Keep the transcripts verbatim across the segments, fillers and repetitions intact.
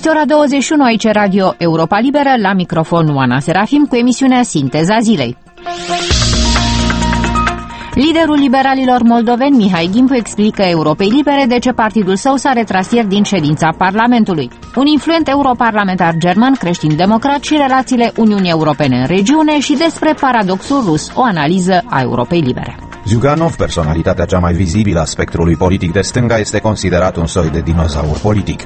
Este ora douăzeci și unu, aici Radio Europa Liberă, la microfon Oana Serafim cu emisiunea Sinteza Zilei. Liderul liberalilor moldoveni, Mihai Gimpu, explică Europei Libere de ce partidul său s-a retras ieri din ședința Parlamentului. Un influent europarlamentar german, creștin-democrat și relațiile Uniunii Europene în regiune și despre paradoxul rus, o analiză a Europei Libere. Ziuganov, personalitatea cea mai vizibilă a spectrului politic de stânga, este considerat un soi de dinozaur politic.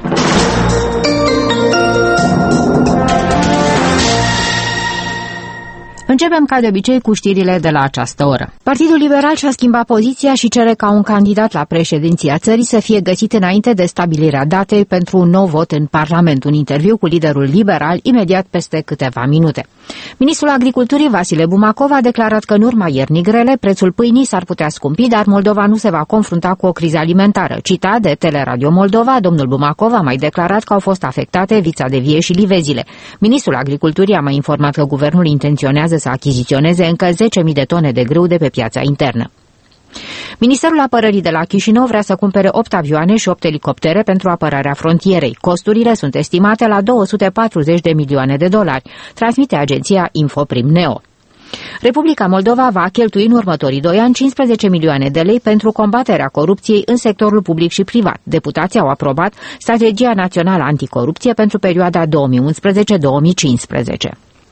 Începem ca de obicei cu știrile de la această oră. Partidul Liberal și-a schimbat poziția și cere ca un candidat la președinția țării să fie găsit înainte de stabilirea datei pentru un nou vot în Parlament. Un interviu cu liderul liberal imediat peste câteva minute. Ministrul Agriculturii Vasile Bumacov a declarat că în urma iernii grele prețul pâinii s-ar putea scumpi, dar Moldova nu se va confrunta cu o criză alimentară. Citat de Teleradio Moldova, domnul Bumacov a mai declarat că au fost afectate vița de vie și livezile. Ministrul Agriculturii a mai informat că guvernul intenționează să achiziționeze încă zece mii de tone de grâu de pe piața internă. Ministerul Apărării de la Chișinău vrea să cumpere opt avioane și opt elicoptere pentru apărarea frontierei. Costurile sunt estimate la două sute patruzeci de milioane de dolari, transmite agenția Infoprim Neo. Republica Moldova va cheltui în următorii doi ani cincisprezece milioane de lei pentru combaterea corupției în sectorul public și privat. Deputații au aprobat Strategia Națională Anticorupție pentru perioada două mii unsprezece două mii cincisprezece.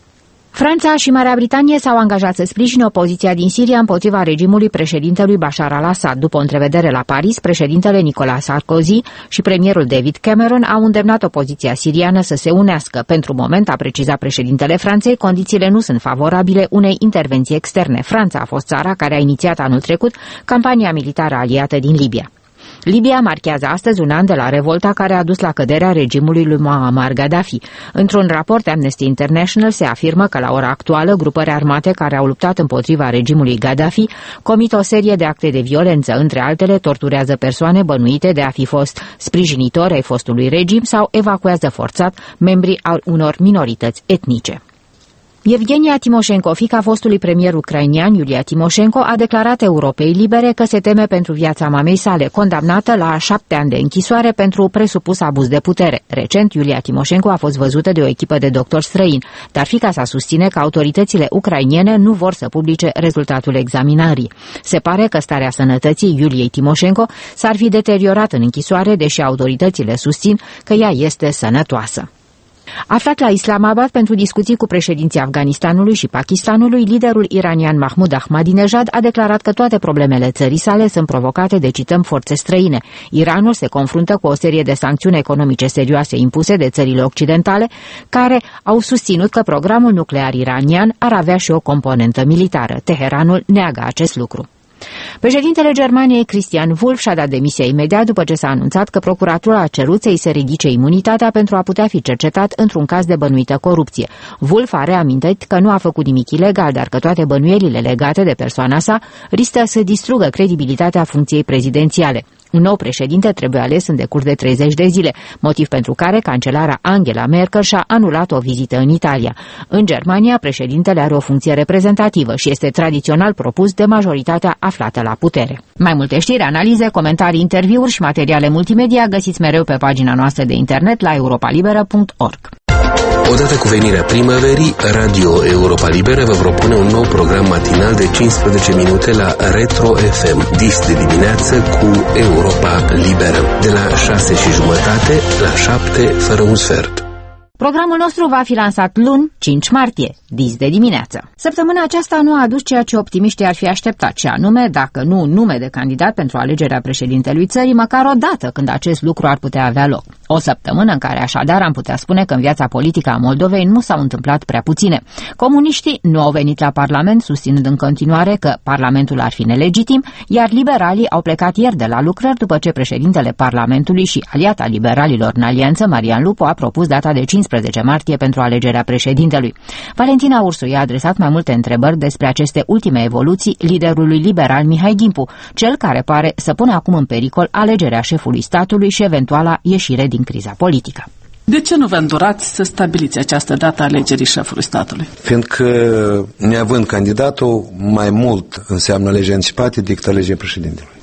Franța și Marea Britanie s-au angajat să sprijine opoziția din Siria împotriva regimului președintelui Bashar al-Assad. După o întrevedere la Paris, președintele Nicolas Sarkozy și premierul David Cameron au îndemnat opoziția siriană să se unească. Pentru moment, a precizat președintele Franței, condițiile nu sunt favorabile unei intervenții externe. Franța a fost țara care a inițiat anul trecut campania militară aliată din Libia. Libia marchează astăzi un an de la revolta care a dus la căderea regimului lui Muammar Gaddafi. Într-un raport Amnesty International se afirmă că la ora actuală grupări armate care au luptat împotriva regimului Gaddafi comit o serie de acte de violență, între altele torturează persoane bănuite de a fi fost sprijinitori ai fostului regim sau evacuează forțat membrii al unor minorități etnice. Evgenia Timoșenko, fiica fostului premier ucrainian Iulia Timoșenko, a declarat Europei Libere că se teme pentru viața mamei sale, condamnată la șapte ani de închisoare pentru presupus abuz de putere. Recent, Iulia Timoșenko a fost văzută de o echipă de doctori străini, dar fiica sa susține că autoritățile ucrainiene nu vor să publice rezultatul examinării. Se pare că starea sănătății Iuliei Timoșenko s-ar fi deteriorat în închisoare, deși autoritățile susțin că ea este sănătoasă. Aflat la Islamabad pentru discuții cu președinții Afganistanului și Pakistanului, liderul iranian Mahmoud Ahmadinejad a declarat că toate problemele țării sale sunt provocate de, cităm, forțe străine. Iranul se confruntă cu o serie de sancțiuni economice serioase impuse de țările occidentale, care au susținut că programul nuclear iranian ar avea și o componentă militară. Teheranul neagă acest lucru. Președintele Germaniei Christian Wulff și-a dat demisia imediat după ce s-a anunțat că procuratura a cerut să-i se ridice imunitatea pentru a putea fi cercetat într-un caz de bănuită corupție. Wulff a reamintit că nu a făcut nimic ilegal, dar că toate bănuielile legate de persoana sa riscă să distrugă credibilitatea funcției prezidențiale. Un nou președinte trebuie ales în decurs de treizeci de zile, motiv pentru care cancelara Angela Merkel și-a anulat o vizită în Italia. În Germania, președintele are o funcție reprezentativă și este tradițional propus de majoritatea aflată la putere. Mai multe știri, analize, comentarii, interviuri și materiale multimedia găsiți mereu pe pagina noastră de internet la europa liberă punct org. Odată cu venirea primăverii, Radio Europa Liberă vă propune un nou program matinal de cincisprezece minute la Retro F M, dis de dimineață cu Europa Liberă, de la șase și jumătate la șapte fără un sfert. Programul nostru va fi lansat luni, cinci martie, dis de dimineață. Săptămâna aceasta nu a adus ceea ce optimiștii ar fi așteptat, și anume, dacă nu un nume de candidat pentru alegerea președintelui țării, măcar o dată când acest lucru ar putea avea loc. O săptămână în care așadar am putea spune că în viața politică a Moldovei nu s-au întâmplat prea puține. Comuniștii nu au venit la Parlament susținând în continuare că Parlamentul ar fi nelegitim, iar liberalii au plecat ieri de la lucrări după ce președintele Parlamentului și aliata liberalilor în alianță, Marian Lupu, a propus data de cincisprezece martie pentru alegerea președintelui. Valentina Ursu i-a adresat mai multe întrebări despre aceste ultime evoluții liderului liberal Mihai Gimpu, cel care pare să pune acum în pericol alegerea șefului statului și eventuala ieșire din criza politică. De ce nu vă îndurați să stabiliți această dată a alegerii șefului statului? Fiindcă, neavând candidatul, mai mult înseamnă legi anticipate decât alegerea președintelui.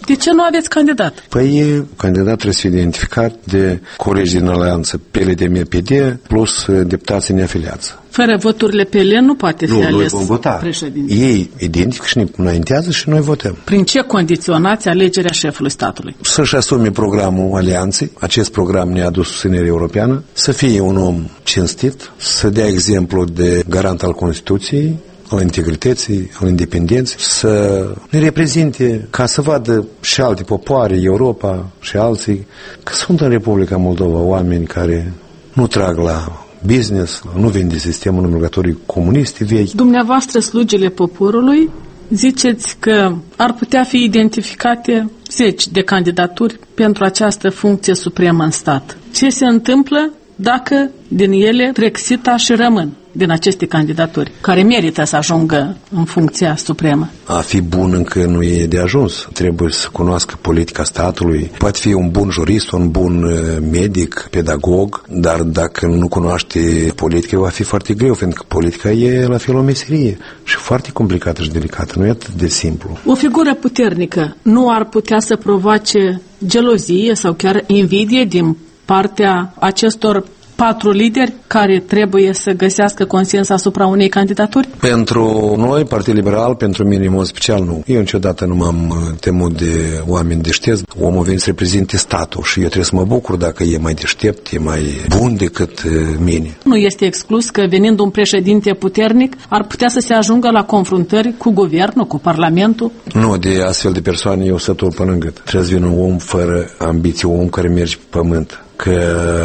De ce nu aveți candidat? Păi, candidat trebuie să fie identificat de colegi din alianță P L D M P D plus deputații neafiliați. Fără voturile P L nu poate fi nu, ales noi vom vota. președinte. Ei identifică și ne înaintează și noi votăm. Prin ce condiționați alegerea șefului statului? Să-și asume programul alianței, acest program ne-a adus susținere europeană, să fie un om cinstit, să dea exemplu de garant al Constituției, al integrității, al independenței, să ne reprezinte ca să vadă și alte popoare, Europa și alții, că sunt în Republica Moldova oameni care nu trag la business, nu vin de sistemul numărătorii comuniste vechi. Dumneavoastră, slugile poporului, ziceți că ar putea fi identificate zeci de candidaturi pentru această funcție supremă în stat. Ce se întâmplă dacă din ele trec sita și rămân din aceste candidaturi, care merită să ajungă în funcția supremă? A fi bun încă nu e de ajuns. Trebuie să cunoască politica statului. Poate fi un bun jurist, un bun medic, pedagog, dar dacă nu cunoaște politica, va fi foarte greu, pentru că politica e la fel o meserie și foarte complicată și delicată. Nu e atât de simplu. O figură puternică nu ar putea să provoace gelozie sau chiar invidie din partea acestor patru lideri care trebuie să găsească consens asupra unei candidaturi? Pentru noi, Partidul Liberal, pentru mine, în mod special, nu. Eu niciodată nu m-am temut de oameni deștepți. Omul vine să reprezinte statul și eu trebuie să mă bucur dacă e mai deștept, e mai bun decât mine. Nu este exclus că, venind un președinte puternic, ar putea să se ajungă la confruntări cu guvernul, cu parlamentul? Nu, de astfel de persoane eu sătul până în gât. Trebuie să vină un om fără ambiție, un om care merge pe pământ. Că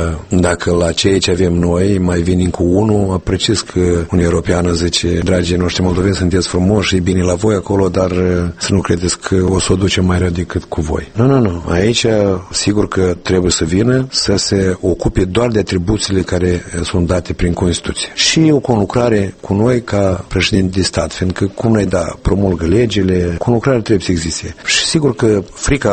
dacă la ceea ce avem noi mai vin cu unul, apreciez că un european zice, dragii noștri moldoveni, sunteți frumoși și e bine la voi acolo, dar să nu credeți că o să o ducem mai rău decât cu voi. Nu, nu, nu. Aici sigur că trebuie să vină să se ocupe doar de atribuțiile care sunt date prin Constituție. Și o conlucrare cu noi ca președinte de stat, fiindcă cum ne da, promulgă legile, conlucrare trebuie să existe. Și sigur că frica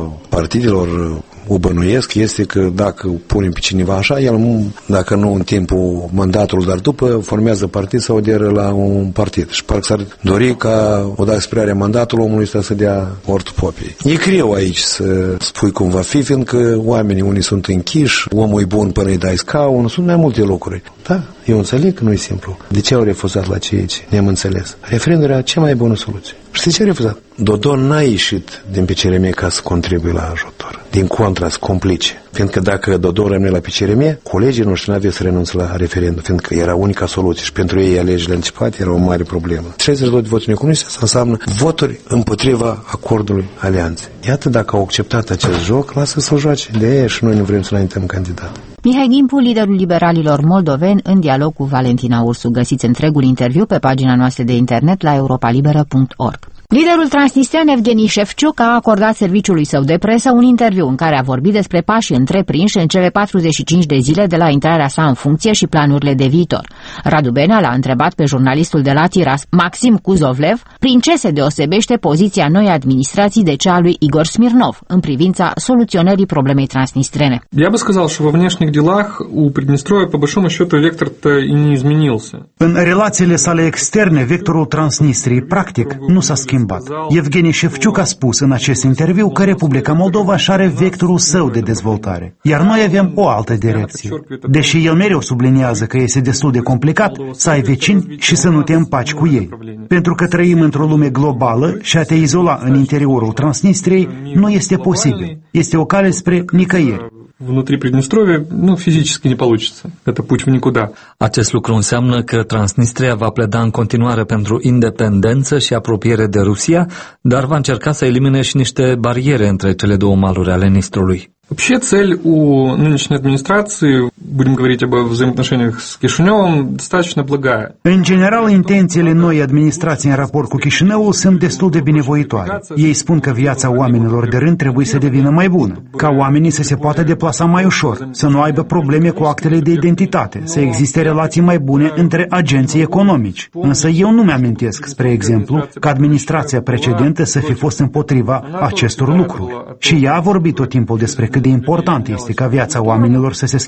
partidelor o bănuiesc este că dacă punem pe cineva așa, el, dacă nu în timpul mandatului, dar după, formează partid sau aderă la un partid. Și parcă s-ar dori ca, odată expirarea mandatului, omului ăsta să dea ortul popii. E greu aici să spui cum va fi, fiindcă oamenii unii sunt închiși, omul e bun până îi dai scaun, sunt mai multe lucruri. Da, eu înțeleg că nu e simplu. De ce au refuzat la ceea ce ne-am înțeles? Referendul era cea mai bună soluție. Și de ce a refuzat? Dodon n-a ieșit din P C R M ca să contribuie la ajutor. Din contra, să complice. Fiindcă dacă Dodon rămâne la P C R M, colegii noștri n-aveau să renunțe la referendum, fiindcă era unica soluție și pentru ei alegerile anticipate era o mare problemă. treizeci și doi de voturi necomuniste, asta înseamnă voturi împotriva acordului alianței. Iată, dacă au acceptat acest joc, lasă să o joace. De aia și noi nu vrem să înaintăm candidat. Mihai Gimpu, liderul liberalilor moldoveni, în dialog cu Valentina Ursu. Găsiți întregul interviu pe pagina noastră de internet la europalibera punct org. Liderul transnistrian Evgeni Șefciuc a acordat serviciului său de presă un interviu în care a vorbit despre pașii întreprinși în cele patruzeci și cinci de zile de la intrarea sa în funcție și planurile de viitor. Radu Benea l-a întrebat pe jurnalistul de la Tiras, Maxim Kuzovlev, prin ce se deosebește poziția noii administrații de cea a lui Igor Smirnov în privința soluționării problemei transnistrene. Я бы сказал, что во внешних делах у Приднестровья по большому счету вектор-то и не изменился. În relațiile sale externe, vectorul Transnistriei practic nu s-a schimbat. Evgeni Șefciuc a spus în acest interviu că Republica Moldova își are vectorul său de dezvoltare, iar noi avem o altă direcție. Deși el mereu subliniază că este destul de complicat să ai vecini și să nu te împaci cu ei. Pentru că trăim într-o lume globală și a te izola în interiorul Transnistriei nu este posibil. Este o cale spre nicăieri. Внутри Приднестровья, ну, физически не получится. Это путь в никуда. Acest lucru înseamnă că Transnistria va pleda în continuare pentru independență și apropiere de Rusia, dar va încerca să elimine și niște bariere între cele două maluri ale Nistrului. Вообще цель у нынешней администрации, будем говорить об взаимоотношениях с Кишиневым, достаточно благая. În general, intențiile noi administrații în raport cu Chișinăul sunt destul de binevoitoare. Ei spun că viața oamenilor de rând trebuie să devină mai bună, ca oamenii să se poată deplasa mai ușor, să nu aibă probleme cu actele de identitate, să existe relații mai bune între agenții economici. Însă eu nu mi-amintesc, spre exemplu, că administrația precedentă să fi fost împotriva acestor lucruri. Și ea a vorbit tot timpul despre cât de important este ca viața oamenilor să se schimbe în bine.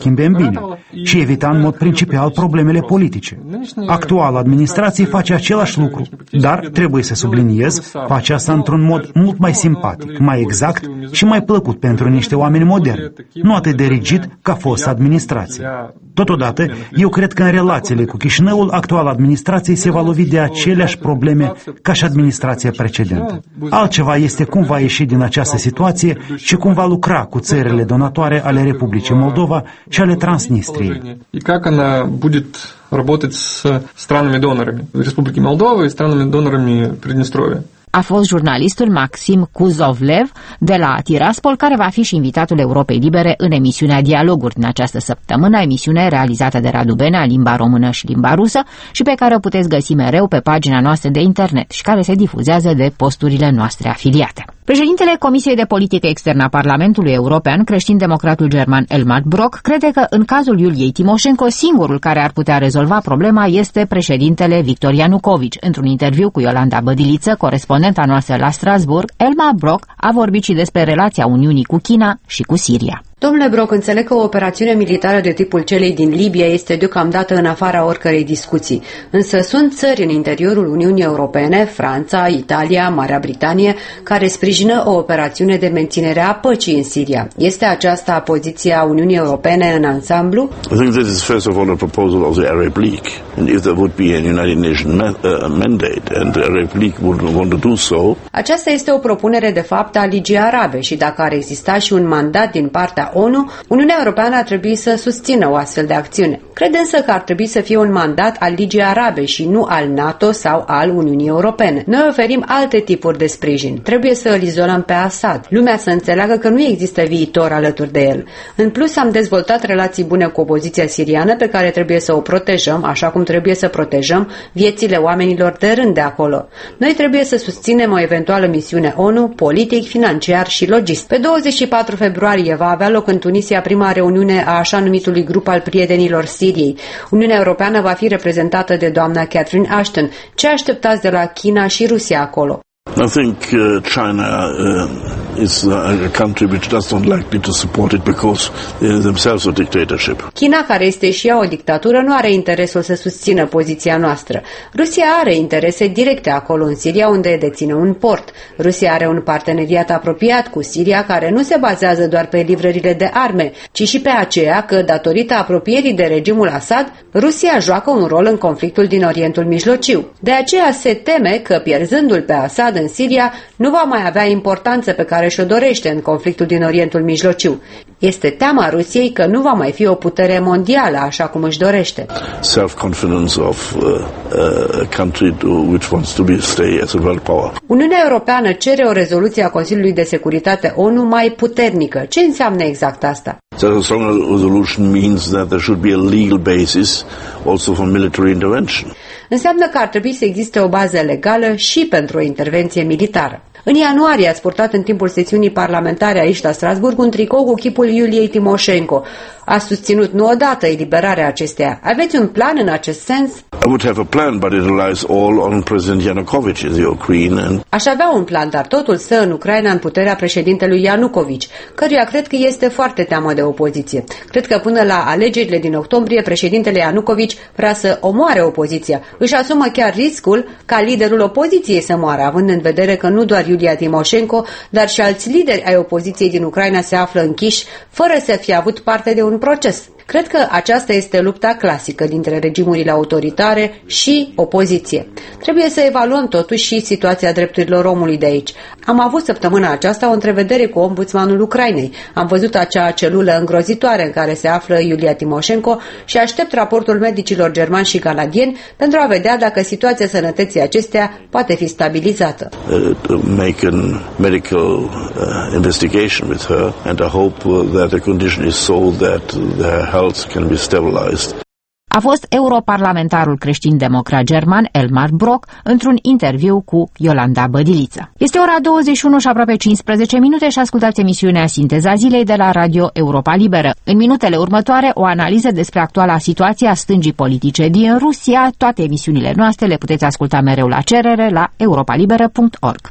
bine și evita în mod principal problemele politice. Actuala administrație face același lucru, dar trebuie să subliniez, face asta într-un mod mult mai simpatic, mai exact și mai plăcut pentru niște oameni moderni, nu atât de rigid ca fosta administrație. Totodată, eu cred că în relațiile cu Chișinăul, actuala administrație se va lovi de aceleași probleme ca și administrația precedentă. Altceva este cum va ieși din această situație și cum va lucra cu țările donatoare ale Republicii Moldova și ale Transnistriei. И как она будет работать с странами-донорами Республики Молдова и странами-донорами Приднестровья. A fost jurnalistul Maxim Kuzovlev de la Tiraspol, care va fi și invitatul Europei Libere în emisiunea Dialoguri din această săptămână, emisiune realizată de Radu Benea, limba română și limba rusă și pe care o puteți găsi mereu pe pagina noastră de internet și care se difuzează de posturile noastre afiliate. Președintele Comisiei de Politică Externă a Parlamentului European, creștin-democratul german Elmar Brok, crede că în cazul Iuliei Timoșenko, singurul care ar putea rezolva problema este președintele Victor Ianucovici. Într-un interviu cu Iolanda Bădiliță, corespondenta noastră la Strasbourg, Elmar Brok a vorbit și despre relația Uniunii cu China și cu Siria. Domnule Brok, înțeleg că o operațiune militară de tipul celei din Libia este deocamdată în afara oricărei discuții. Însă sunt țări în interiorul Uniunii Europene, Franța, Italia, Marea Britanie, care sprijină o operațiune de menținere a păcii în Siria. Este aceasta poziția Uniunii Europene în ansamblu? I think this is first of all a proposal of the Arab League. And if there would be a United Nations mandate and the Arab League would want to do so. Aceasta este o propunere de fapt a Ligii Arabe și dacă ar exista și un mandat din partea ONU, Uniunea Europeană ar trebui să susțină o astfel de acțiune. Cred însă că ar trebui să fie un mandat al Ligii Arabe și nu al NATO sau al Uniunii Europene. Noi oferim alte tipuri de sprijin. Trebuie să îl izolăm pe Assad. Lumea să înțeleagă că nu există viitor alături de el. În plus, am dezvoltat relații bune cu opoziția siriană pe care trebuie să o protejăm, așa cum trebuie să protejăm viețile oamenilor de rând de acolo. Noi trebuie să susținem o eventuală misiune ONU, politic, financiar și logistic. Pe douăzeci și patru februarie va avea loc în Tunisia prima reuniune a așa numitului grup al prietenilor Siriei. Uniunea Europeană va fi reprezentată de doamna Catherine Ashton. Ce așteptați de la China și Rusia acolo? I think uh, China uh, is a country which does not like to support it because they are themselves a dictatorship. China, care este și ea o dictatură, nu are interesul să susțină poziția noastră. Rusia are interese directe acolo în Siria, unde deține un port. Rusia are un parteneriat apropiat cu Siria, care nu se bazează doar pe livrările de arme, ci și pe aceea că, datorită apropierii de regimul Assad, Rusia joacă un rol în conflictul din Orientul Mijlociu. De aceea se teme că, pierzându-l pe Assad în Siria, nu va mai avea importanță pe care și-o dorește în conflictul din Orientul Mijlociu. Este teama Rusiei că nu va mai fi o putere mondială așa cum își dorește. Self-confidence of uh, uh, a country to, which wants to be stay as a world power. Uniunea Europeană cere o rezoluție a Consiliului de Securitate ONU mai puternică. Ce înseamnă exact asta? So a stronger resolution means that there should be a legal basis also for military intervention. Înseamnă că ar trebui să existe o bază legală și pentru o intervenție militară. În ianuarie ați purtat în timpul sesiunii parlamentare aici la Strasbourg un tricou cu chipul Iuliei Timoșenko. A susținut nu odată eliberarea acesteia. Aveți un plan în acest sens? I would have a plan, but it relies all on President Yanukovych in the Ukraine. And... Aș avea un plan, dar totul stă în Ucraina în puterea președintelui Ianucovici, căruia cred că este foarte teamă de opoziție. Cred că până la alegerile din octombrie, președintele Ianucovici vrea să omoare opoziția. Își asumă chiar riscul ca liderul opoziției să moară, având în vedere că nu doar Iulia Timoșenko, dar și alți lideri ai opoziției din Ucraina se află închiși, fără să fie avut parte de un proces. Cred că aceasta este lupta clasică dintre regimurile autoritare și opoziție. Trebuie să evaluăm totuși și situația drepturilor omului de aici. Am avut săptămâna aceasta o întrevedere cu ombudsmanul Ucrainei. Am văzut acea celulă îngrozitoare în care se află Iulia Timoșenko și aștept raportul medicilor germani și canadieni pentru a vedea dacă situația sănătății acesteia poate fi stabilizată. Uh, to make a medical uh, investigation with her and I hope uh, that the condition is so that the can be stabilized. A fost europarlamentarul creștin-democrat german Elmar Brok într-un interviu cu Iolanda Bădiliță. Este ora douăzeci și unu și aproape cincisprezece minute și ascultați emisiunea Sinteza Zilei de la Radio Europa Liberă. În minutele următoare, o analiză despre actuala situație a stângii politice din Rusia. Toate emisiunile noastre le puteți asculta mereu la cerere la europalibera punct org.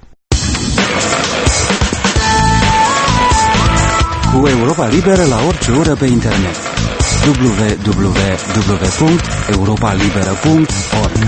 Cu Europa Liberă la orice oră pe internet. w w w punct europa liberă punct org.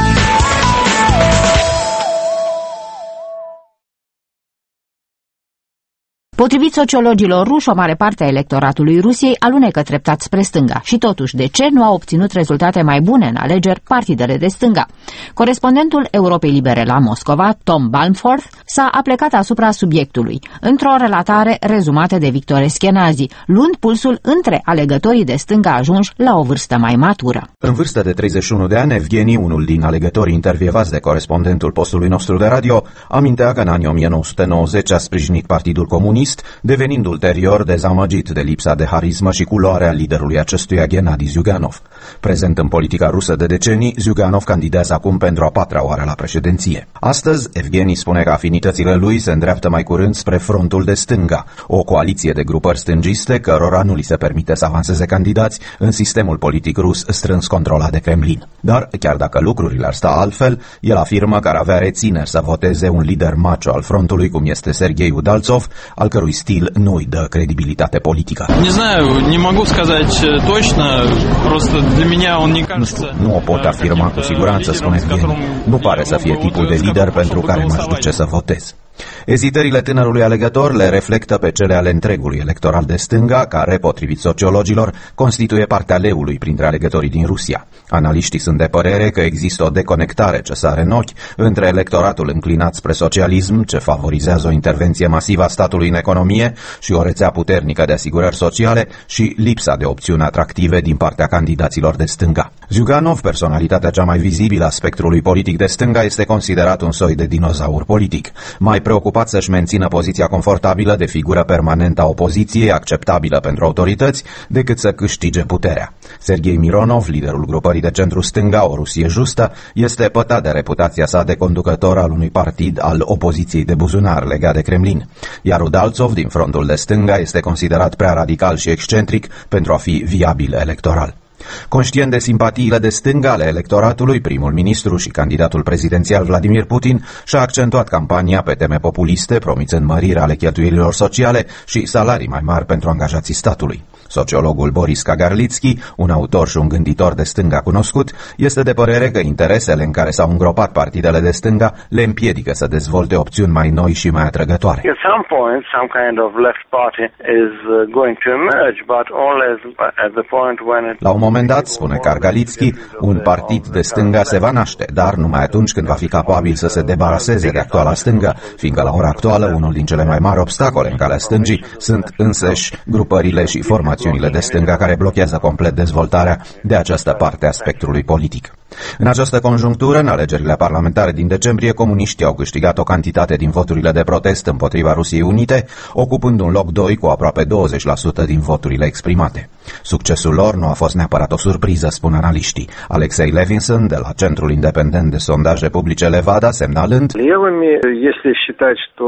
Potrivit sociologilor ruși, o mare parte a electoratului Rusiei alunecă treptat spre stânga. Și totuși, de ce nu au obținut rezultate mai bune în alegeri partidele de stânga? Corespondentul Europei Libere la Moscova, Tom Balmforth, s-a aplecat asupra subiectului, într-o relatare rezumată de Victor Eskenazi, luând pulsul între alegătorii de stânga ajunși la o vârstă mai matură. În vârstă de treizeci și unu de ani, Evgeni, unul din alegătorii intervievați de corespondentul postului nostru de radio, amintea că în anii o mie nouă sute nouăzeci a sprijinit Partidul Comunist, devenind ulterior dezamăgit de lipsa de harismă și culoare a liderului acestuia, Gennady Zyuganov. Prezent în politica rusă de decenii, Zyuganov candidează acum pentru a patra oară la președinție. Astăzi, Evgeni spune că afinitățile lui se îndreaptă mai curând spre frontul de stânga, o coaliție de grupări stângiste cărora nu li se permite să avanseze candidați în sistemul politic rus strâns controlat de Kremlin. Dar, chiar dacă lucrurile ar sta altfel, el afirmă că ar avea rețineri să voteze un lider macho al frontului, cum este Sergei Udaltsov, al cărui stil nu îi dă credibilitate politică. Не знаю, не могу сказать точно, просто для меня он не кажется. Nu o pot afirma cu siguranță, spune Evgeni. Nu pare să fie tipul de lider pentru care m-aș duce să votez. Ezitările tânărului alegător le reflectă pe cele ale întregului electoral de stânga, care, potrivit sociologilor, constituie partea leului printre alegătorii din Rusia. Analiștii sunt de părere că există o deconectare ce sare în ochi între electoratul înclinat spre socialism, ce favorizează o intervenție masivă a statului în economie și o rețea puternică de asigurări sociale, și lipsa de opțiuni atractive din partea candidaților de stânga. Zyuganov, personalitatea cea mai vizibilă a spectrului politic de stânga, este considerat un soi de dinozaur politic, mai preocupat să-și mențină poziția confortabilă de figură permanentă a opoziției, acceptabilă pentru autorități, decât să câștige puterea. Sergei Mironov, liderul grupării de centru-stânga, O Rusie Justă, este pătat de reputația sa de conducător al unui partid al opoziției de buzunar legat de Kremlin, iar Udaltsov, din frontul de stânga, este considerat prea radical și excentric pentru a fi viabil electoral. Conștient de simpatiile de stânga ale electoratului, primul ministru și candidatul prezidențial Vladimir Putin și-a accentuat campania pe teme populiste, promițând mărirea ale cheltuielilor sociale și salarii mai mari pentru angajații statului. Sociologul Boris Kagarlitsky, un autor și un gânditor de stânga cunoscut, este de părere că interesele în care s-au îngropat partidele de stânga le împiedică să dezvolte opțiuni mai noi și mai atrăgătoare. At some point, some kind of left party is going to emerge, but always at the point when it... La un moment dat, spune Kagarlitsky, un partid de stânga se va naște, dar numai atunci când va fi capabil să se debaraseze de actuala stângă, fiindcă la ora actuală unul din cele mai mari obstacole în calea stângii sunt însăși grupările și formațiunile de stânga care blochează complet dezvoltarea de această parte a spectrului politic. În această conjunctură, în alegerile parlamentare din decembrie, comuniștii au câștigat o cantitate din voturile de protest împotriva Rusiei Unite, ocupând un loc doi cu aproape douăzeci la sută din voturile exprimate. Succesul lor nu a fost neapărat o surpriză, spun analiștii. Alexei Levinson, de la Centrul Independent de Sondaje Publice Levada, semnalând: Levыми, если считать, что,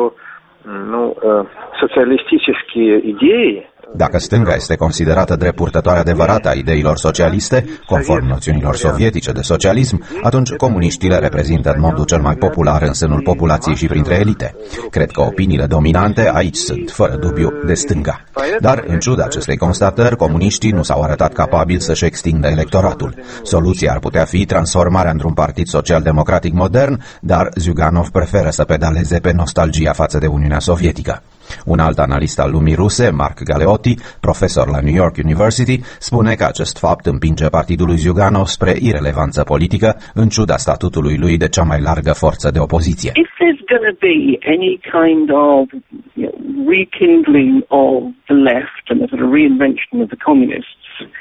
ну, социалистические идеи. Dacă stânga este considerată drept purtătoare adevărată a ideilor socialiste, conform noțiunilor sovietice de socialism, atunci comuniștii le reprezintă în modul cel mai popular în sânul populației și printre elite. Cred că opiniile dominante aici sunt, fără dubiu, de stânga. Dar, în ciuda acestei constatări, comuniștii nu s-au arătat capabili să-și extindă electoratul. Soluția ar putea fi transformarea într-un partid social-democratic modern, dar Zyuganov preferă să pedaleze pe nostalgia față de Uniunea Sovietică. Un alt analist al lumii ruse, Mark Galeotti, profesor la New York University, spune că acest fapt împinge partidul lui Zyuganov spre irelevanță politică, în ciuda statutului lui de cea mai largă forță de opoziție. If there's going to be any kind of, you know, rekindling of the left and a sort of reinvention of the communists,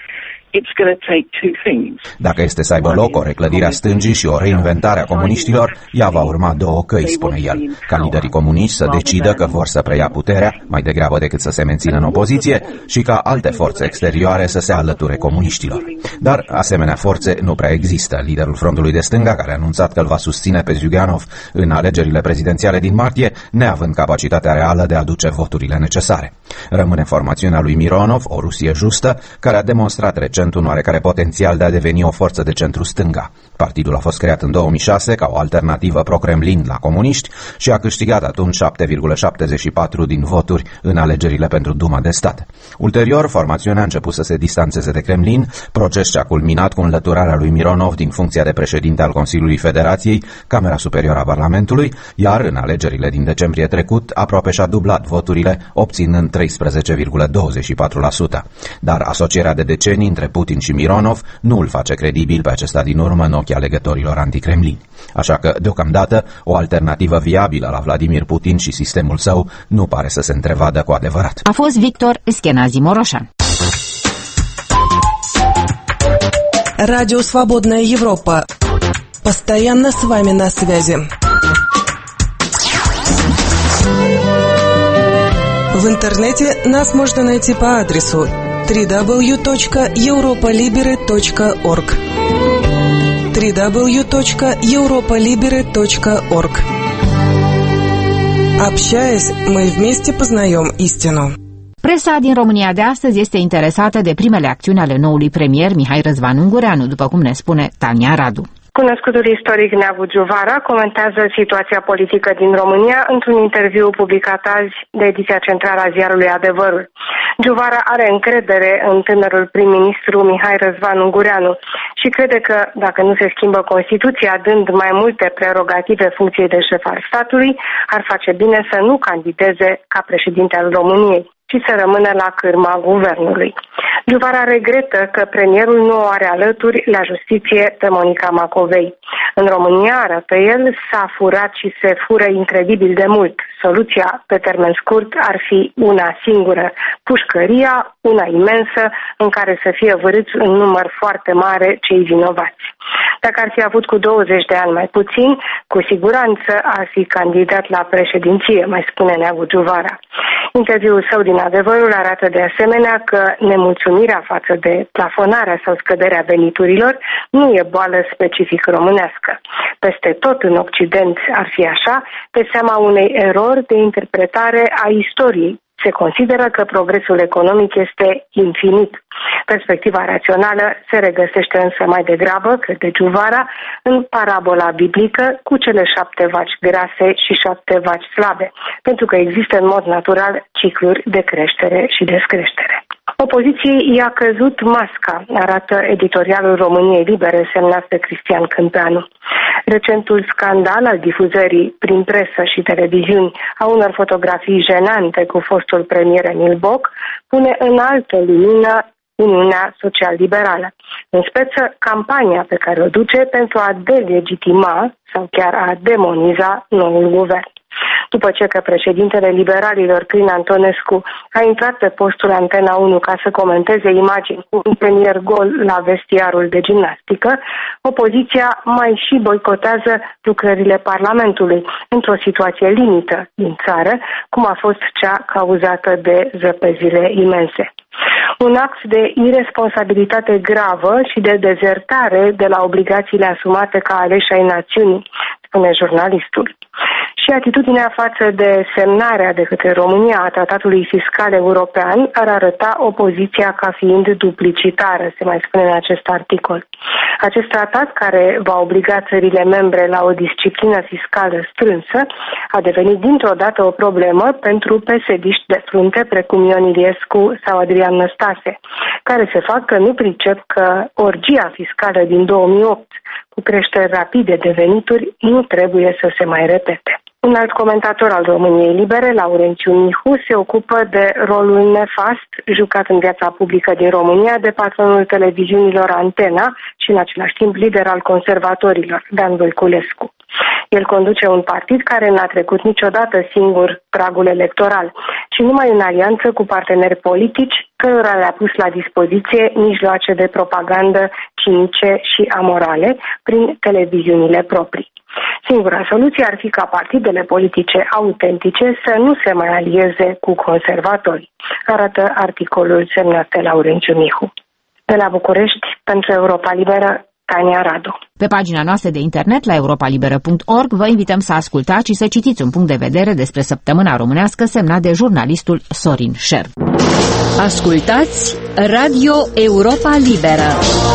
it's going to take two things. Dacă este să aibă loc o reclădire a stângii și o reinventare a comuniștilor, ea va urma două căi, spune el. Ca liderii comuniști să decidă că vor să preia puterea, mai degrabă decât să se mențină în opoziție, și ca alte forțe exterioare să se alăture comuniștilor. Dar asemenea forțe nu prea există. Liderul frontului de stânga, care a anunțat că îl va susține pe Zyuganov în alegerile prezidențiale din martie, neavând capacitatea reală de a aduce voturile necesare. Rămâne formațiunea lui Mironov, O Rusie Justă, care a demonstrat recent procent un oarecare potențial de a deveni o forță de centru-stânga. Partidul a fost creat în două mii șase ca o alternativă pro-Kremlin la comuniști și a câștigat atunci șapte virgulă șaptezeci și patru din voturi în alegerile pentru Duma de stat. Ulterior, formațiunea a început să se distanțeze de Kremlin, proces ce a culminat cu înlăturarea lui Mironov din funcția de președinte al Consiliului Federației, Camera Superioară a Parlamentului, iar în alegerile din decembrie trecut aproape și-a dublat voturile, obținând treisprezece virgulă douăzeci și patru la sută. Dar asocierea de decenii între Putin și Mironov nu îl face credibil pe acesta din urmă în ochii alegătorilor anticremlini. Așa că, deocamdată, o alternativă viabilă la Vladimir Putin și sistemul său nu pare să se întrevadă cu adevărat. A fost Victor Eskenazi Moroșan. Радио «Свободная Европа». Постоянно с вами на связи. В интернете нас можно найти по адресу дабл ю дабл ю дабл ю точка европа либере точка орг дабл ю дабл ю дабл ю точка европа либере точка орг. Общаясь, мы вместе познаем истину. Presa din România de astăzi este interesată de primele acțiuni ale noului premier Mihai Răzvan Ungureanu, după cum ne spune Tania Radu. Cunoscutul istoric Neagu Giuvara comentează situația politică din România într-un interviu publicat azi de ediția centrală a ziarului Adevărul. Giuvara are încredere în tânărul prim-ministru Mihai Răzvan Ungureanu și crede că, dacă nu se schimbă Constituția, dând mai multe prerogative funcției de șef al statului, ar face bine să nu candideze ca președinte al României, ci să rămână la cârma guvernului. Giuvara regretă că premierul nu o are alături la justiție pe Monica Macovei. În România, arată el, s-a furat și se fură incredibil de mult. Soluția pe termen scurt ar fi una singură, pușcăria, una imensă, în care să fie vârâți în număr foarte mare cei vinovați. Dacă ar fi avut cu douăzeci de ani mai puțin, cu siguranță ar fi candidat la președinție, mai spune Neagu Giuvara. Interviul său din Adevărul arată de asemenea că nemulțumirea față de plafonarea sau scăderea veniturilor nu e boală specific românească. Peste tot în Occident ar fi așa, pe seama unei erori de interpretare a istoriei. Se consideră că progresul economic este infinit. Perspectiva rațională se regăsește însă mai degrabă, crede Giuvara, în parabola biblică cu cele șapte vaci grase și șapte vaci slabe, pentru că există în mod natural cicluri de creștere și descreștere. Opoziției i-a căzut masca, arată editorialul României Libere semnat de Cristian Câmpeanu. Recentul scandal al difuzării prin presă și televiziuni a unor fotografii jenante cu fostul premier Emil Boc pune în altă lumină Uniunea Social-Liberală, în speță campania pe care o duce pentru a delegitima sau chiar a demoniza noul guvern. După ce că președintele liberalilor, Crin Antonescu, a intrat pe postul Antena unu ca să comenteze imagini cu un premier gol la vestiarul de gimnastică, opoziția mai și boicotează lucrările Parlamentului într-o situație limită din țară, cum a fost cea cauzată de zăpezile imense. Un act de irresponsabilitate gravă și de dezertare de la obligațiile asumate ca aleși ai națiunii, spune jurnalistul. Și atitudinea față de semnarea de către România a tratatului fiscal european ar arăta opoziția ca fiind duplicitară, se mai spune în acest articol. Acest tratat, care va obliga țările membre la o disciplină fiscală strânsă, a devenit dintr-o dată o problemă pentru P S D-iști de frunte precum Ion Iliescu sau Adrian Năstase, care se fac că nu pricep că orgia fiscală din două mii opt, cu creșteri rapide de venituri, nu trebuie să se mai repete. Un alt comentator al României Libere, Laurențiu Mihu, se ocupă de rolul nefast jucat în viața publică din România de patronul televiziunilor Antena și în același timp lider al conservatorilor, Dan Voiculescu. El conduce un partid care n-a trecut niciodată singur pragul electoral și numai în alianță cu parteneri politici cărora le-a pus la dispoziție mijloace de propagandă cinice și amorale prin televiziunile proprii. Singura soluție ar fi ca partidele politice autentice să nu se mai alieze cu conservatori, arată articolul semnat de Laurențiu Mihu. De la București, pentru Europa Liberă, Tania Radu. Pe pagina noastră de internet la europa liberă punct org vă invităm să ascultați și să citiți un punct de vedere despre săptămâna românească semnat de jurnalistul Sorin Șerv. Ascultați Radio Europa Liberă.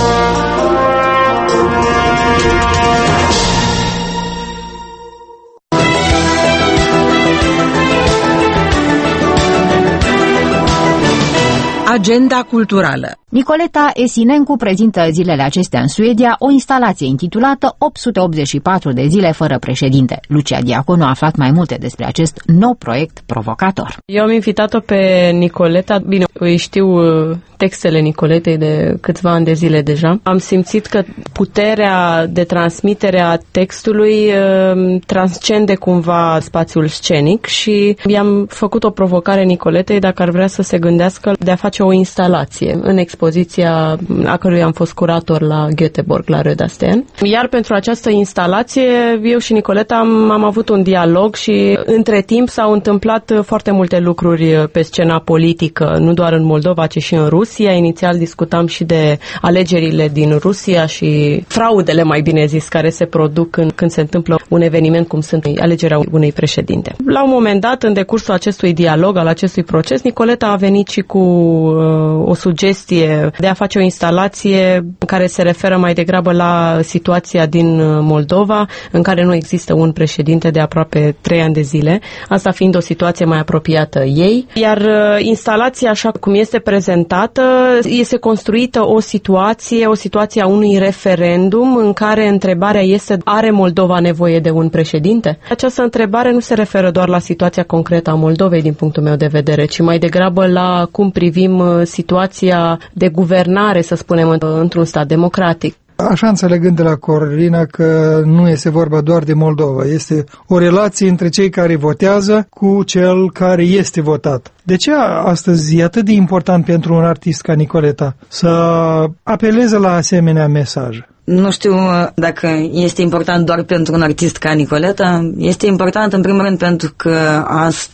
Agenda culturală. Nicoleta Esinencu prezintă zilele acestea în Suedia o instalație intitulată opt sute optzeci și patru de zile fără președinte. Lucia Diaconu a aflat mai multe despre acest nou proiect provocator. Eu am invitat-o pe Nicoleta, bine, îi știu textele Nicoletei de câțiva ani de zile deja. Am simțit că puterea de transmitere a textului transcende cumva spațiul scenic și i-am făcut o provocare Nicoletei dacă ar vrea să se gândească de a face o instalație în expoziția a cărui am fost curator la Göteborg, la Röda Sten. Iar pentru această instalație, eu și Nicoleta am, am avut un dialog și între timp s-au întâmplat foarte multe lucruri pe scena politică, nu doar în Moldova, ci și în Rusia. Inițial discutam și de alegerile din Rusia și fraudele, mai bine zis, care se produc când, când se întâmplă un eveniment cum sunt alegerea unei președinte. La un moment dat, în decursul acestui dialog, al acestui proces, Nicoleta a venit și cu uh, o sugestie de a face o instalație care se referă mai degrabă la situația din Moldova, în care nu există un președinte de aproape trei ani de zile, asta fiind o situație mai apropiată ei. Iar uh, instalația, așa cum este prezentată, este construită o situație, o situație a unui referendum în care întrebarea este: are Moldova nevoie de un președinte? Această întrebare nu se referă doar la situația concretă a Moldovei din punctul meu de vedere, ci mai degrabă la cum privim situația de guvernare, să spunem, într-un stat democratic. Așa înțelegând de la Corina că nu este vorba doar de Moldova, este o relație între cei care votează cu cel care este votat. De ce astăzi e atât de important pentru un artist ca Nicoleta să apeleze la asemenea mesaje? Nu știu dacă este important doar pentru un artist ca Nicoleta, este important în primul rând pentru că astăzi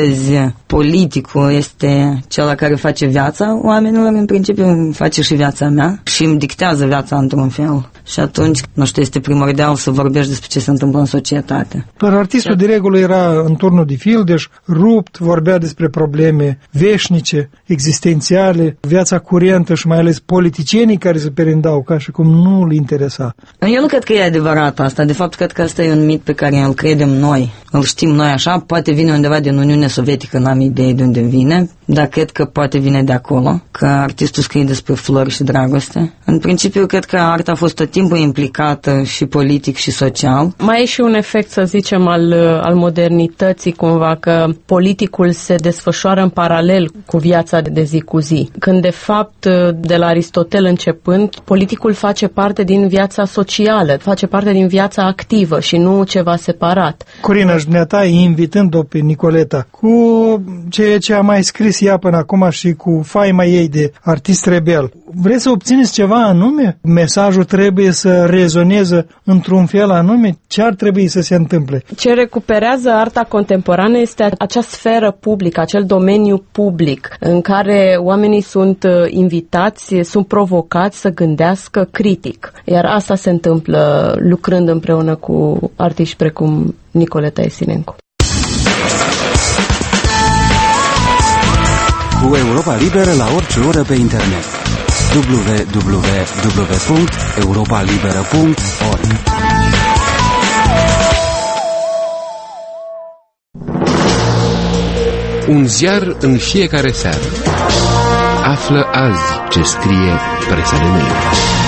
politicul este cel care face viața oamenilor, în principiu face și viața mea și îmi dictează viața într-un fel. Și atunci, nu știu, este primordial să vorbești despre ce se întâmplă în societate. Dar artistul de regulă era în turnul de fildeș, rupt, vorbea despre probleme veșnice, existențiale, viața curentă și mai ales politicienii care se perindau ca și cum nu îl interesa. Eu nu cred că e adevărat asta. De fapt, cred că asta e un mit pe care îl credem noi. Îl știm noi așa, poate vine undeva din Uniunea Sovietică, n-am idee de unde vine, dar cred că poate vine de acolo, că artistul scrie despre flori și dragoste. În principiu, cred că arta a fost tot timpul implicată și politic și social. Mai e și un efect, să zicem, al, al modernității, cumva, că politicul se desfășoară în paralel cu viața de zi cu zi. Când, de fapt, de la Aristotel începând, politicul face parte din viața socială, face parte din viața activă și nu ceva separat. Corina, și dumneata, invitând-o pe Nicoleta cu ceea ce a mai scris ea până acum și cu faima ei de artist rebel, vreți să obțineți ceva anume? Mesajul trebuie să rezoneze într-un fel anume? Ce ar trebui să se întâmple? Ce recuperează arta contemporană este acea sferă publică, acel domeniu public în care oamenii sunt invitați, sunt provocați să gândească critic. Iar asta se întâmplă lucrând împreună cu artiști precum Nicoleta Esinencu. Cu Europa Liberă la orice oră pe internet. w w w punct europa liberă punct org. Un ziar în fiecare seară. Află azi ce scrie presa de mâine.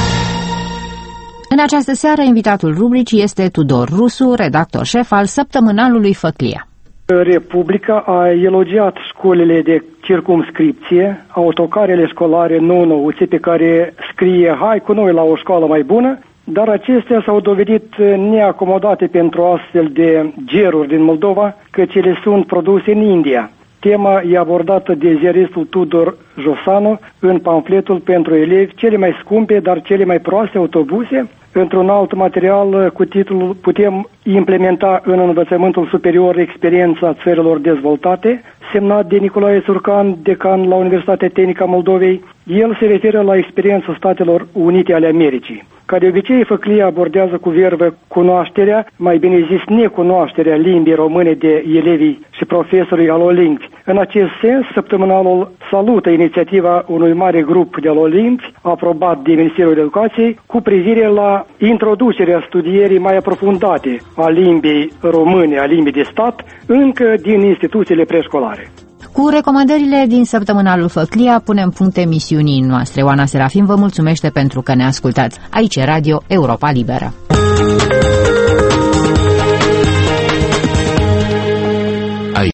În această seară, invitatul rubricii este Tudor Rusu, redactor șef al săptămânalului Făclia. Republica a elogiat școlile de circumscripție, autocarele școlare nou-nouțe pe care scrie "Hai cu noi la o școală mai bună", dar acestea s-au dovedit neacomodate pentru astfel de geruri din Moldova, căci ele sunt produse în India. Tema e abordată de ziaristul Tudor Josanu în pamfletul pentru elevi "Cele mai scumpe, dar cele mai proaste autobuse", într-un alt material cu titlul "Putem implementa în învățământul superior experiența țărilor dezvoltate", semnat de Nicolae Surcan, decan la Universitatea Tehnică a Moldovei. El se referă la experiența Statelor Unite ale Americii. Ca de obicei, Făclia abordează cu vervă cunoașterea, mai bine zis necunoașterea limbii române de elevii și profesorii alolingvi În acest sens, săptămânalul salută inițiativa unui mare grup de alolinți aprobat de Ministerul Educației cu privire la introducerea studierii mai aprofundate a limbii române, a limbii de stat, încă din instituțiile preșcolare. Cu recomandările din săptămânalul Făclia punem punct emisiunii noastre. Oana Serafim vă mulțumește pentru că ne ascultați. Aici e Radio Europa Liberă.